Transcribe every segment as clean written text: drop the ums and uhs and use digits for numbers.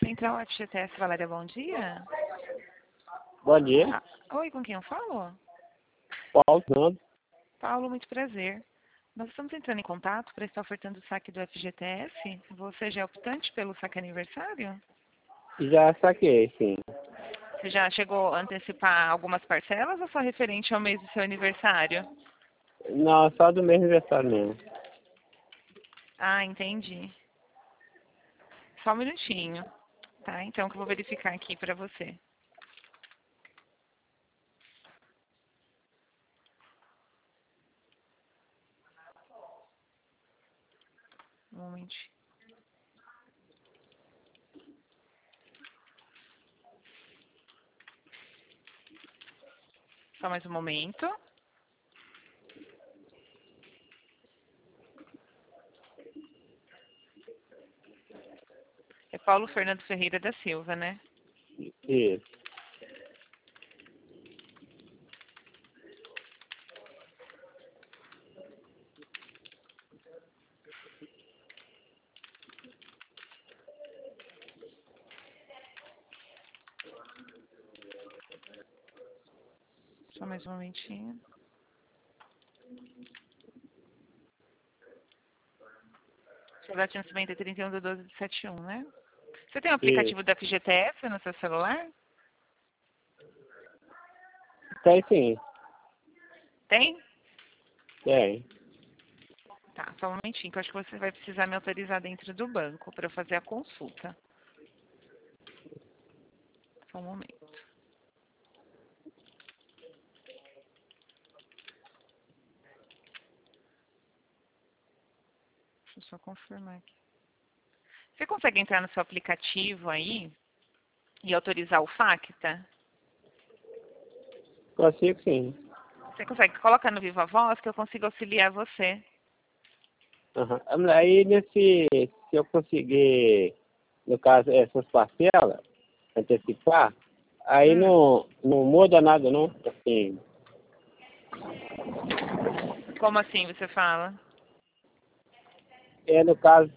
Central FGTS, Valéria, bom dia. Bom dia, Oi, com quem eu falo? Paulo Fernando. Paulo, muito prazer. Nós estamos entrando em contato para estar ofertando o saque do FGTS. Você já é optante pelo saque aniversário? Já saquei, sim. Você já chegou a antecipar algumas parcelas ou só referente ao mês do seu aniversário? Não, só do meu aniversário mesmo. Ah, entendi. Só um minutinho. Tá, então que eu vou verificar aqui para você. Um momentinho. Só mais um momento. É Paulo Fernando Ferreira da Silva, né? Isso. Só mais um momentinho. Sua data de nascimento é 31/12/71, né? Você tem o Isso. aplicativo da FGTS no seu celular? Tem sim, Tem? tem. Tá, só um momentinho, que eu acho que você vai precisar me autorizar dentro do banco para eu fazer a consulta. Só um momento. Deixa eu só confirmar aqui. Você consegue entrar no seu aplicativo aí e autorizar o FACTA? Consigo sim. Você consegue? Coloca no Viva Voz que eu consigo auxiliar você. Aham. Aí se eu conseguir, no caso, essas parcelas, antecipar, aí Hum, não muda nada não, assim. como assim você fala? No caso,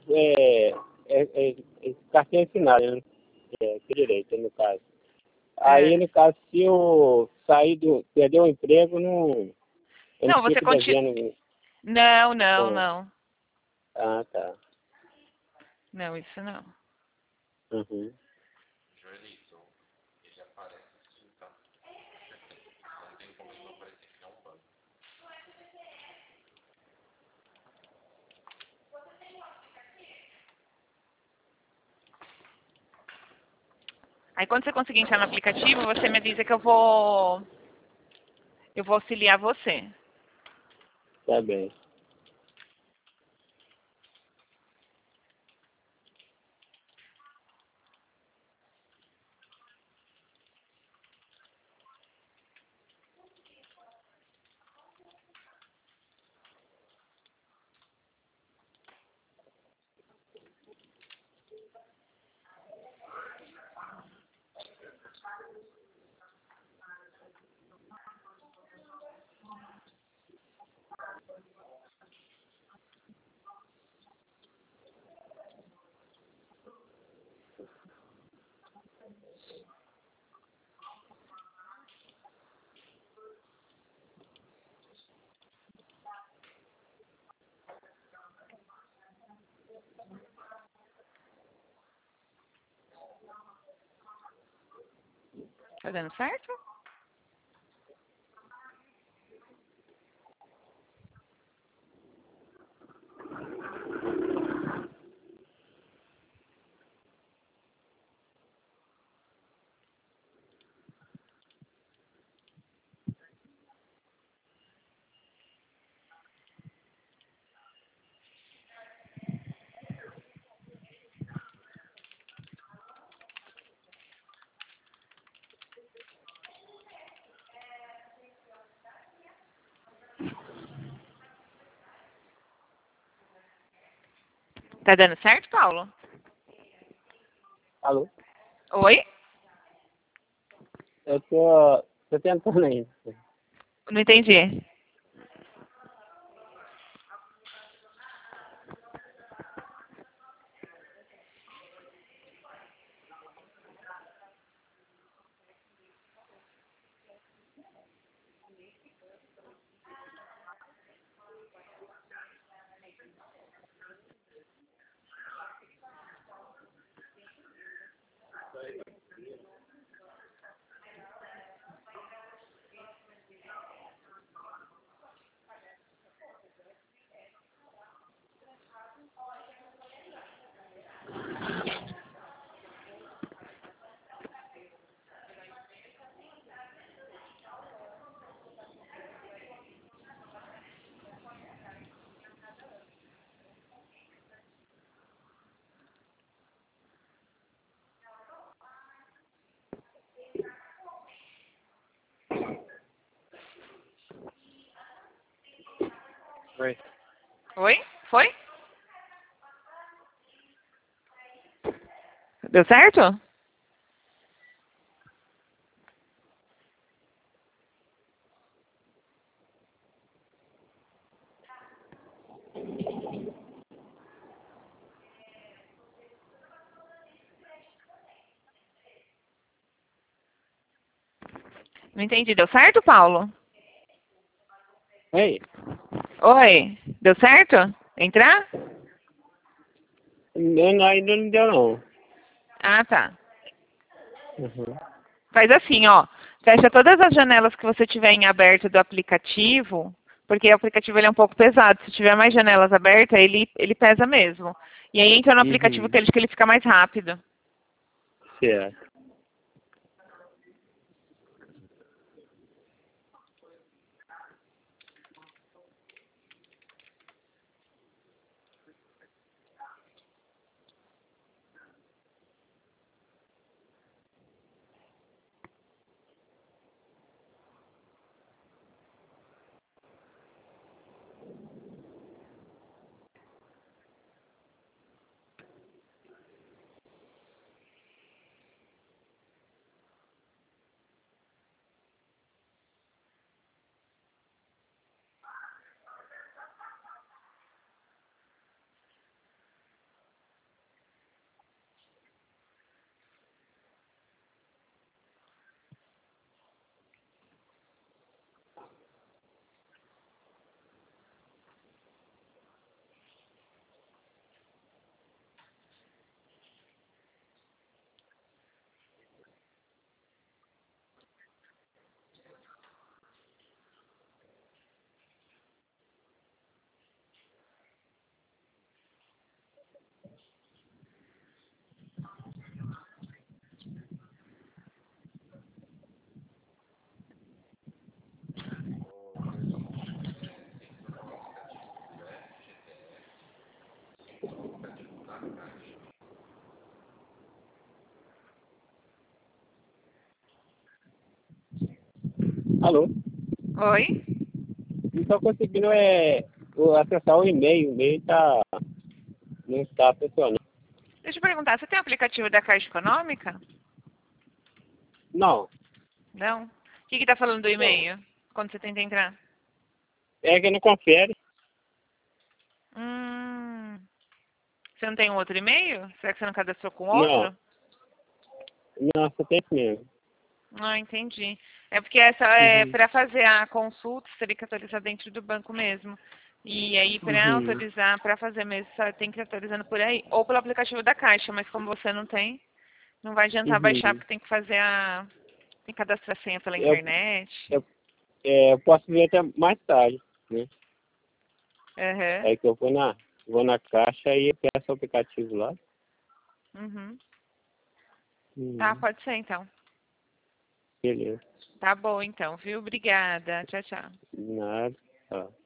carteira assinada, né? Que direito, no caso. Aí, É. no caso, se eu sair perder o emprego, eu não Não, você fico continua. devendo. Não, não, É. não. Ah, tá. Não, isso não. Uhum. Aí quando você conseguir entrar no aplicativo, você me avisa que eu vou auxiliar você. Tá bem. Tá dando certo? Tá dando certo, Paulo? Alô? Oi? Eu tô tentando ainda. Não entendi. Foi. Oi? Foi? Deu certo? Não entendi. Deu certo, Paulo? Oi? Oi? Deu certo? Entrar? Ainda não deu, não. Ah, tá. Uhum. Faz assim, ó. Fecha todas as janelas que você tiver em aberto do aplicativo, porque o aplicativo ele é um pouco pesado. Se tiver mais janelas abertas, ele pesa mesmo. E aí entra no aplicativo Uhum. que ele fica mais rápido. Certo. Alô? Oi? Não estou conseguindo acessar o e-mail. O e-mail não está funcionando. Deixa eu perguntar, você tem o aplicativo da Caixa Econômica? Não, Não? O que tá falando do não. e-mail? Quando você tenta entrar? É que não confere. Hum, você não tem um outro e-mail? Será que você não cadastrou com Não, outro? não, só tem esse mesmo. Ah, entendi. É porque essa é Uhum. para fazer a consulta, você teria que atualizar dentro do banco mesmo. E aí, para Uhum. autorizar, para fazer mesmo, só tem que ir atualizando por aí. Ou pelo aplicativo da Caixa, mas como você não tem, não vai adiantar baixar, Uhum. porque tem que fazer tem que cadastrar senha pela Eu, internet. eu, eu posso ver até mais tarde, né? Aham. Aí que eu vou na caixa e peço o aplicativo lá. Uhum. Tá, Uhum. pode ser então. Beleza. Tá bom então, viu? Obrigada. Tchau, tchau. Nada. Tá.